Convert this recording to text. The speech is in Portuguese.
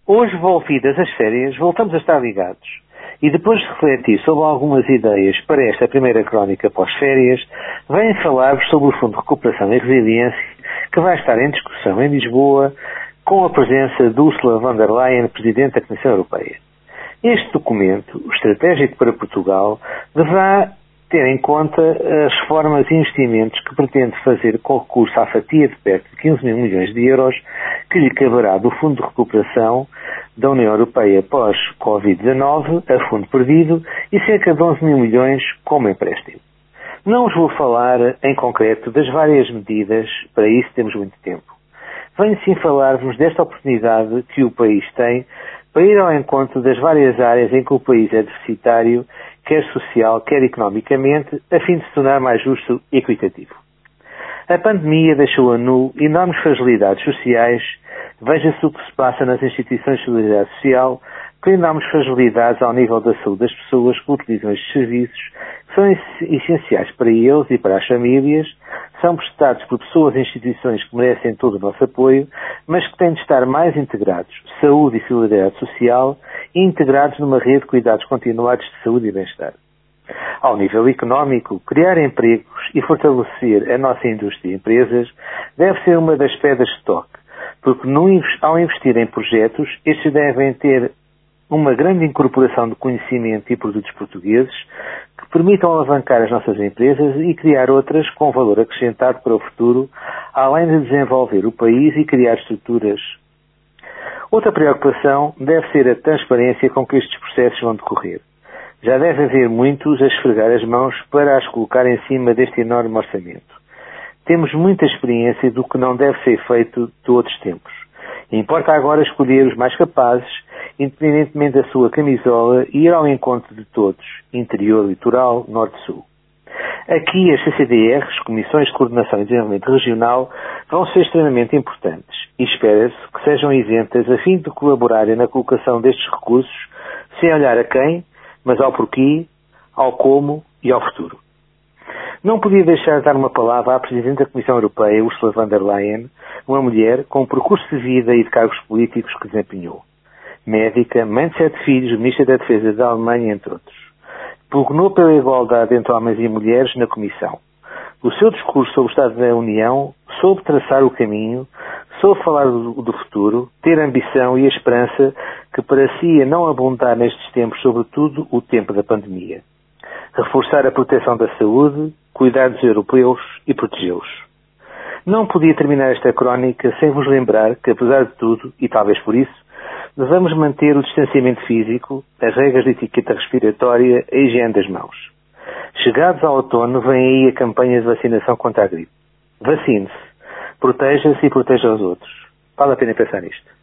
Hoje, volvidas as férias, voltamos a estar ligados. E depois de refletir sobre algumas ideias para esta primeira crónica pós-férias, venho falar-vos sobre o Fundo de Recuperação e Resiliência, que vai estar em discussão em Lisboa, com a presença de Ursula von der Leyen, Presidente da Comissão Europeia. Este documento, o estratégico para Portugal, deverá ter em conta as reformas e investimentos que pretende fazer com recurso à fatia de perto de 15 mil milhões de euros que lhe caberá do Fundo de Recuperação da União Europeia pós-Covid-19, a fundo perdido, e cerca de 11 mil milhões como empréstimo. Não vos vou falar em concreto das várias medidas, para isso temos muito tempo. Venho sim falar-vos desta oportunidade que o país tem para ir ao encontro das várias áreas em que o país é deficitário, quer social, quer economicamente, a fim de se tornar mais justo e equitativo. A pandemia deixou a nu enormes fragilidades sociais, veja-se o que se passa nas instituições de solidariedade social, com enormes fragilidades ao nível da saúde das pessoas que utilizam estes serviços, que são essenciais para eles e para as famílias, são prestados por pessoas e instituições que merecem todo o nosso apoio, mas que têm de estar mais integrados, saúde e solidariedade social, e integrados numa rede de cuidados continuados de saúde e bem-estar. Ao nível económico, criar empregos e fortalecer a nossa indústria e empresas deve ser uma das pedras de toque, porque ao investir em projetos, estes devem ter uma grande incorporação de conhecimento e produtos portugueses que permitam alavancar as nossas empresas e criar outras com valor acrescentado para o futuro, além de desenvolver o país e criar estruturas. Outra preocupação deve ser a transparência com que estes processos vão decorrer. Já deve haver muitos a esfregar as mãos para as colocar em cima deste enorme orçamento. Temos muita experiência do que não deve ser feito de outros tempos. Importa agora escolher os mais capazes, independentemente da sua camisola, e ir ao encontro de todos, interior, litoral, norte-sul. Aqui as CCDRs, Comissões de Coordenação e Desenvolvimento Regional, vão ser extremamente importantes e espera-se que sejam isentas a fim de colaborarem na colocação destes recursos, sem olhar a quem, mas ao porquê, ao como e ao futuro. Não podia deixar de dar uma palavra à Presidente da Comissão Europeia, Ursula von der Leyen, uma mulher com um percurso de vida e de cargos políticos que desempenhou. Médica, mãe de 7 filhos, Ministra da Defesa da Alemanha, entre outros. Pugnou pela igualdade entre homens e mulheres na Comissão. O seu discurso sobre o Estado da União soube traçar o caminho, soube falar do futuro, ter ambição e a esperança que parecia não abundar nestes tempos, sobretudo o tempo da pandemia. Reforçar a proteção da saúde, cuidar dos europeus e protegê-los. Não podia terminar esta crónica sem vos lembrar que, apesar de tudo, e talvez por isso, devemos manter o distanciamento físico, as regras de etiqueta respiratória e a higiene das mãos. Chegados ao outono, vem aí a campanha de vacinação contra a gripe. Vacine-se, proteja-se e proteja os outros. Vale a pena pensar nisto.